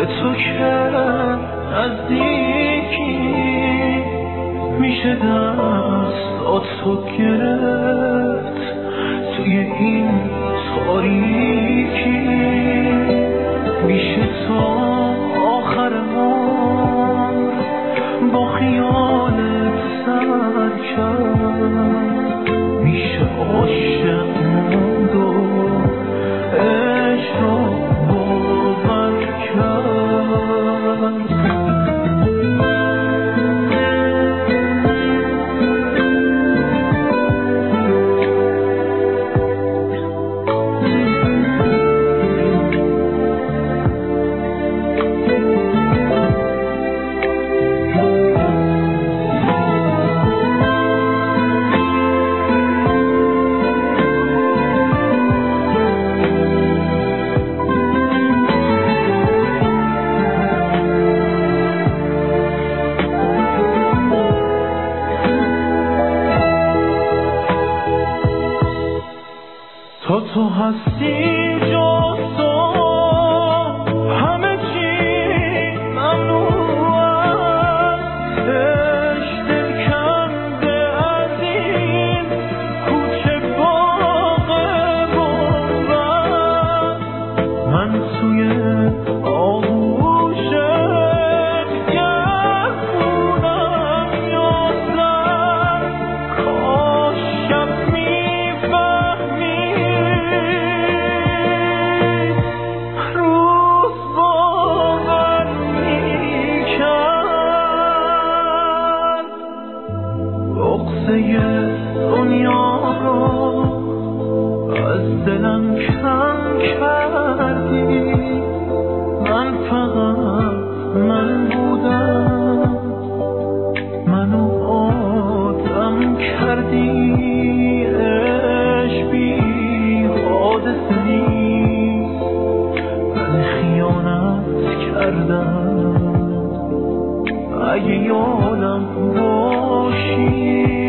تو که نزدیکی میشه دستاتو گرفت توی این تاریکی میشه تا آخر عمر با خیالت سر کرد میشه عاشق موند و عشق رو باور کرد تو هستی جز تو همه چی ممنوع است عشق دلکنده از این کوچه باغ بنبست من توی آغوشت گردونم یاسر کاش شب دنیا رو از دلم کم کردی من فقط من بودم منو آدم کردی عشق بی حادثه نیست من خیانت کردم اگه یادم باشی